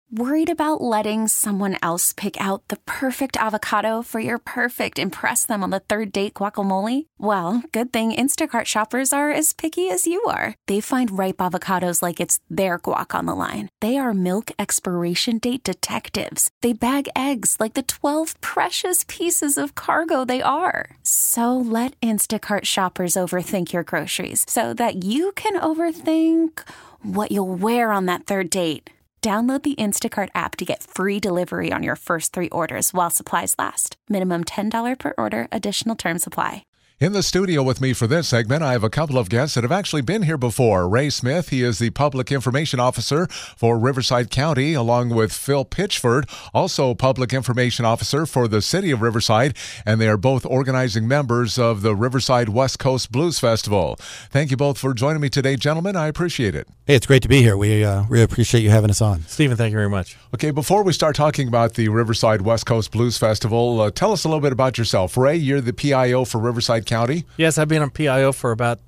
Worried about letting someone else pick out the perfect avocado for your perfect impress them on the third date guacamole? Well, good thing Instacart shoppers are as picky as you are. They find ripe avocados like it's their guac on the line. They are milk expiration date detectives. They bag eggs like the 12 precious pieces of cargo they are. So let Instacart shoppers overthink your groceries so that you can overthink what you'll wear on that third date. Download the Instacart app to get free delivery on your first 3 orders while supplies last. Minimum $10 per order. Additional terms apply. In the studio with me for this segment, I have a couple of guests that have actually been here before. Ray Smith, he is the Public Information Officer for Riverside County, along with Phil Pitchford, also Public Information Officer for the City of Riverside, and they are both organizing members of the Riverside West Coast Blues Festival. Thank you both for joining me today, gentlemen. I appreciate it. Hey, it's great to be here. We really appreciate you having us on. Stephen, thank you very much. Okay, before we start talking about the Riverside West Coast Blues Festival, tell us a little bit about yourself. Ray, you're the PIO for Riverside County. Yes, I've been on PIO for about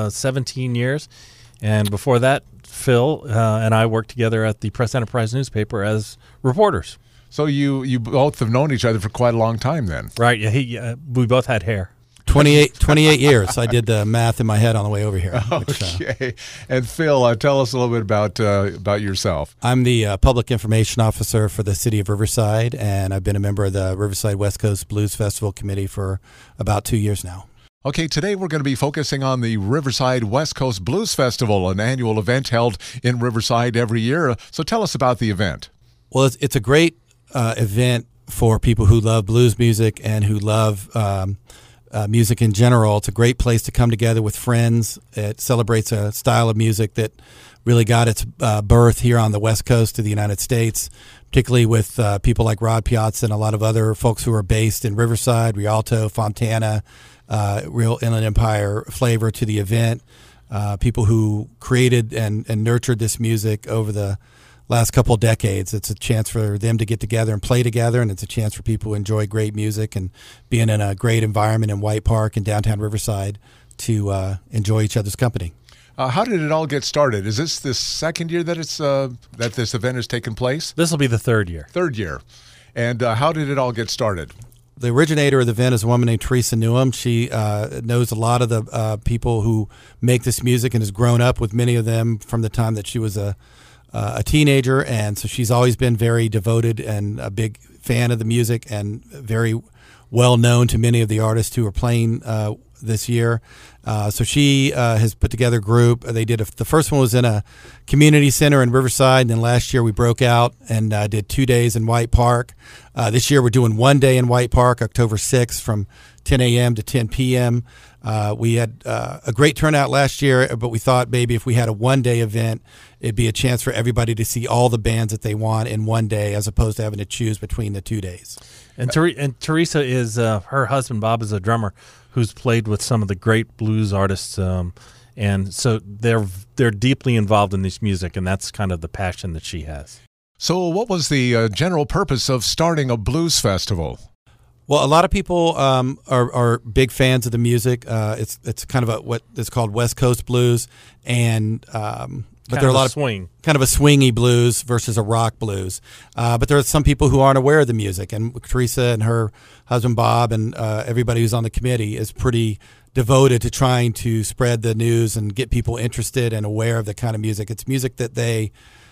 17 years. And before that, Phil and I worked together at the Press Enterprise newspaper as reporters. So you both have known each other for quite a long time then. Right. Yeah, we both had hair. 28 years. I did the math in my head on the way over here. Okay. And Phil, tell us a little bit about yourself. I'm the Public Information Officer for the City of Riverside, and I've been a member of the Riverside West Coast Blues Festival Committee for about 2 years now. Okay, today we're going to be focusing on the Riverside West Coast Blues Festival, an annual event held in Riverside every year. So tell us about the event. Well, it's a great event for people who love blues music and who love music in general. It's a great place to come together with friends. It celebrates a style of music that really got its birth here on the West Coast of the United States, particularly with people like Rod Piazza and a lot of other folks who are based in Riverside, Rialto, Fontana, real Inland Empire flavor to the event. People who created and nurtured this music over the last couple of decades. It's a chance for them to get together and play together, and it's a chance for people who enjoy great music and being in a great environment in White Park and downtown Riverside to enjoy each other's company. How did it all get started? Is this the second year that that this event has taken place? This will be the third year. Third year. And how did it all get started? The originator of the event is a woman named Teresa Newham. She knows a lot of the people who make this music and has grown up with many of them from the time that she was a teenager, and so she's always been very devoted and a big fan of the music and very well known to many of the artists who are playing this year. So she has put together a group. They did the first one was in a community center in Riverside, and then last year we broke out and did 2 days in White Park. This year we're doing 1 day in White Park, October 6th from 10 a.m. to 10 p.m. We had a great turnout last year, but we thought maybe if we had a 1-day event, it'd be a chance for everybody to see all the bands that they want in 1 day as opposed to having to choose between the 2 days. And Teresa is, her husband Bob is a drummer who's played with some of the great blues artists, and so they're deeply involved in this music, and that's kind of the passion that she has. So what was the general purpose of starting a blues festival? Well, a lot of people are big fans of the music. It's kind of what is called West Coast blues, and but there are a lot of swing, kind of a swingy blues versus a rock blues. But there are some people who aren't aware of the music, and Teresa and her husband Bob and everybody who's on the committee is pretty devoted to trying to spread the news and get people interested and aware of the kind of music. It's music that they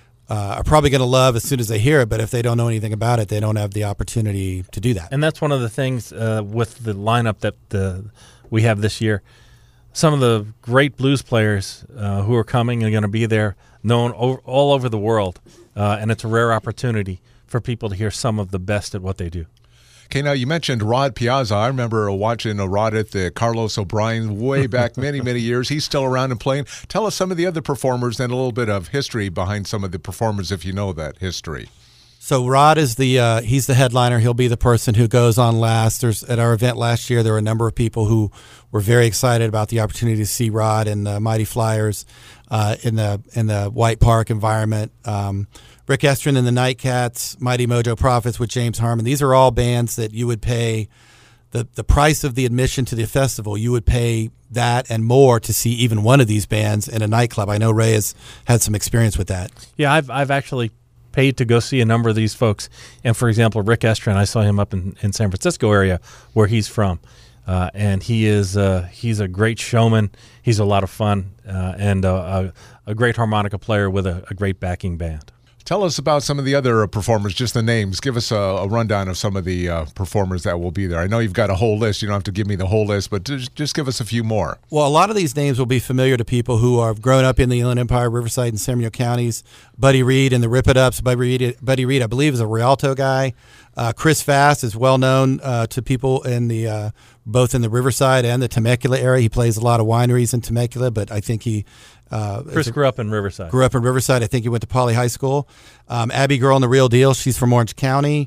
are probably going to love as soon as they hear it, but if they don't know anything about it, they don't have the opportunity to do that. And that's one of the things with the lineup that we have this year. Some of the great blues players who are coming are going to be there, known all over the world, and it's a rare opportunity for people to hear some of the best at what they do. Okay, now you mentioned Rod Piazza. I remember watching Rod at the Carlos O'Brien way back many, many years. He's still around and playing. Tell us some of the other performers and a little bit of history behind some of the performers if you know that history. So Rod is he's the headliner. He'll be the person who goes on last. At our event last year, there were a number of people who were very excited about the opportunity to see Rod and the Mighty Flyers in the White Park environment. Rick Estrin and the Nightcats, Mighty Mojo Prophets with James Harmon. These are all bands that you would pay the price of the admission to the festival. You would pay that and more to see even one of these bands in a nightclub. I know Ray has had some experience with that. Yeah, I've actually paid to go see a number of these folks. And for example, Rick Estrin, I saw him up in San Francisco area where he's from. And he's a great showman. He's a lot of fun and a great harmonica player with a great backing band. Tell us about some of the other performers, just the names. Give us a rundown of some of the performers that will be there. I know you've got a whole list. You don't have to give me the whole list, but just give us a few more. Well, a lot of these names will be familiar to people who have grown up in the Inland Empire, Riverside, and San Bernardino counties. Buddy Reed and the Rip It Ups. Buddy Reed, I believe, is a Rialto guy. Chris Fast is well known to people in the both in the Riverside and the Temecula area. He plays a lot of wineries in Temecula, but I think he Chris grew up in Riverside. I think he went to Poly High School. Abby Girl and the Real Deal, she's from Orange County.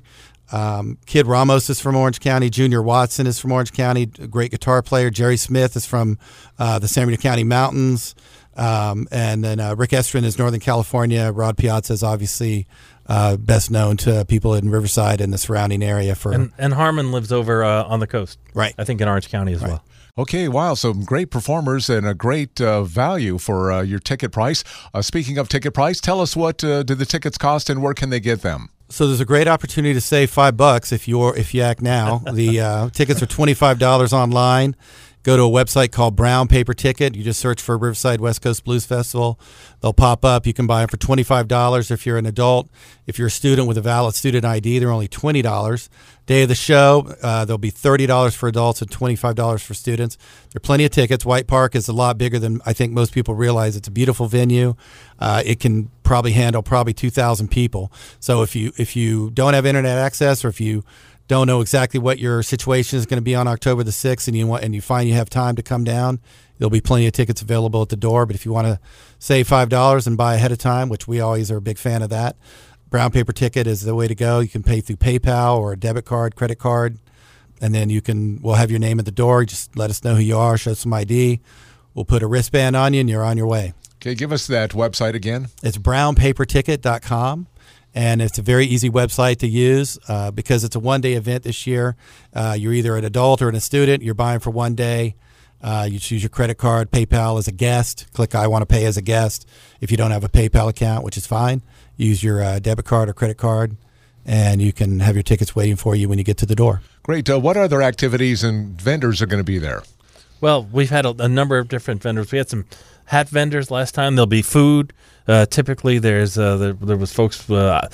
Kid Ramos is from Orange County. Junior Watson is from Orange County, a great guitar player. Jerry Smith is from the San Bernardino County Mountains. And then Rick Estrin is Northern California. Rod Piazza is obviously best known to people in Riverside and the surrounding area. And Harmon lives over on the coast. Right. I think in Orange County as well. Okay, wow, some great performers and a great value for your ticket price. Speaking of ticket price, tell us what do the tickets cost and where can they get them? So there's a great opportunity to save $5 if you act now. The tickets are $25 online. Go to a website called Brown Paper Ticket. You just search for Riverside West Coast Blues Festival. They'll pop up. You can buy them for $25 if you're an adult. If you're a student with a valid student ID, they're only $20. Day of the show, there'll be $30 for adults and $25 for students. There are plenty of tickets. White Park is a lot bigger than I think most people realize. It's a beautiful venue. It can probably handle 2,000 people. So if you don't have internet access, or if you don't know exactly what your situation is going to be on October the 6th and you find you have time to come down, there'll be plenty of tickets available at the door. But if you want to save $5 and buy ahead of time, which we always are a big fan of that, Brown Paper Ticket is the way to go. You can pay through PayPal or a debit card, credit card, and then we'll have your name at the door. Just let us know who you are, show some ID. We'll put a wristband on you and you're on your way. Okay, give us that website again. It's brownpaperticket.com. And it's a very easy website to use because it's a one-day event this year. You're either an adult or a student. You're buying for one day. You choose your credit card, PayPal as a guest. Click I want to pay as a guest. If you don't have a PayPal account, which is fine, use your debit card or credit card, and you can have your tickets waiting for you when you get to the door. Great. What other activities and vendors are going to be there? Well, we've had a number of different vendors. We had some hat vendors last time. There'll be food. Typically, there was folks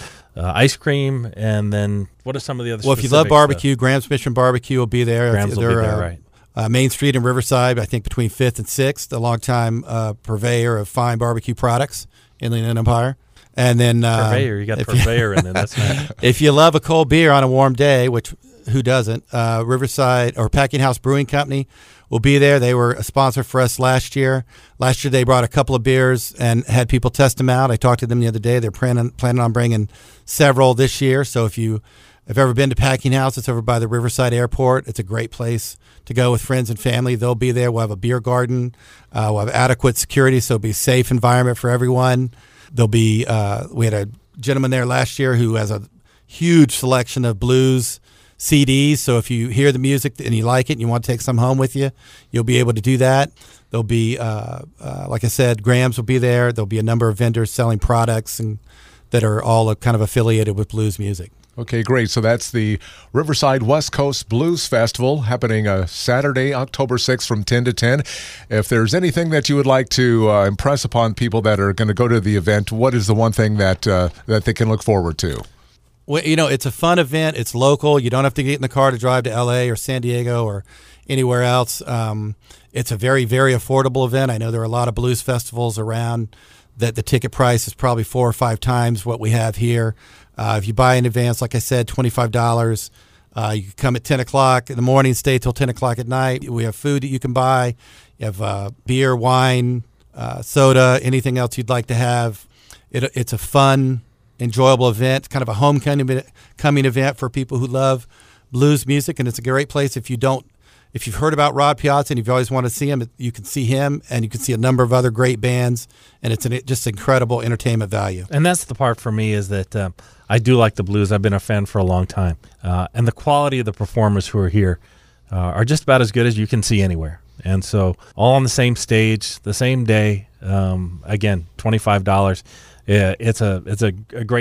ice cream, and then what are some of the other? Well, if you love barbecue, Graham's Mission Barbecue will be there. Graham's will be there, right? Main Street in Riverside, I think between 5th and 6th, a longtime purveyor of fine barbecue products in the Inland Empire. And then purveyor, you got purveyor in there. That's nice. If you love a cold beer on a warm day, which who doesn't? Riverside or Packing House Brewing Company will be there. They were a sponsor for us last year. Last year they brought a couple of beers and had people test them out. I talked to them the other day. They're planning on bringing several this year. So if you have ever been to Packing House, it's over by the Riverside Airport. It's a great place to go with friends and family. They'll be there. We'll have a beer garden. We'll have adequate security, so it'll be a safe environment for everyone. There'll be we had a gentleman there last year who has a huge selection of blues CDs. So if you hear the music and you like it and you want to take some home with you, you'll be able to do that. There'll be, like I said, Graham's will be there. There'll be a number of vendors selling products and that are all kind of affiliated with blues music. Okay, great. So that's the Riverside West Coast Blues Festival happening Saturday, October 6th from 10 to 10. If there's anything that you would like to impress upon people that are going to go to the event, what is the one thing that they can look forward to? Well, it's a fun event. It's local. You don't have to get in the car to drive to L.A. or San Diego or anywhere else. It's a very, very affordable event. I know there are a lot of blues festivals around that the ticket price is probably 4 or 5 times what we have here. If you buy in advance, like I said, $25. You can come at 10 o'clock in the morning, stay till 10 o'clock at night. We have food that you can buy. You have beer, wine, soda, anything else you'd like to have. It's a fun, enjoyable event, kind of a homecoming event for people who love blues music, and it's a great place if you've heard about Rod Piazza and you've always wanted to see him, you can see him and you can see a number of other great bands, and it's just incredible entertainment value. And that's the part for me is that I do like the blues. I've been a fan for a long time. And the quality of the performers who are here are just about as good as you can see anywhere. And so all on the same stage, the same day, again, $25. It's a great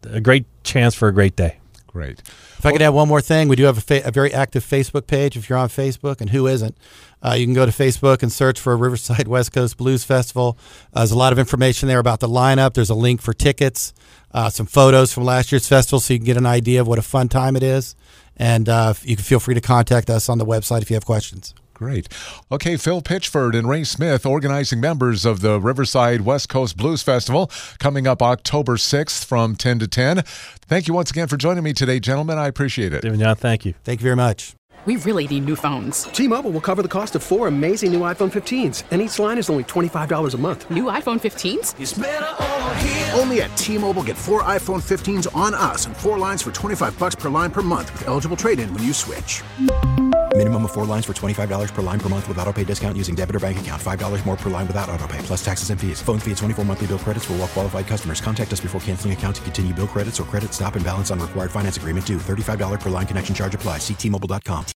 a great chance for a great day. Great. If I could add one more thing, we do have a very active Facebook page. If you're on Facebook, and who isn't, you can go to Facebook and search for Riverside West Coast Blues Festival. There's a lot of information there about the lineup. There's a link for tickets, some photos from last year's festival, so you can get an idea of what a fun time it is. And you can feel free to contact us on the website if you have questions. Great. Okay, Phil Pitchford and Ray Smith, organizing members of the Riverside West Coast Blues Festival, coming up October 6th from 10 to 10. Thank you once again for joining me today, gentlemen. I appreciate it. David John, thank you. Thank you very much. We really need new phones. T-Mobile will cover the cost of 4 amazing new iPhone 15s, and each line is only $25 a month. New iPhone 15s? It's better over here. Only at T-Mobile, get 4 iPhone 15s on us and 4 lines for $25 per line per month with eligible trade-in when you switch. Minimum of 4 lines for $25 per line per month with autopay discount using debit or bank account. $5 more per line without autopay, plus taxes and fees. Phone fee at 24 monthly bill credits for well-qualified customers. Contact us before canceling account to continue bill credits or credit stop and balance on required finance agreement due. $35 per line connection charge applies. See T-Mobile.com.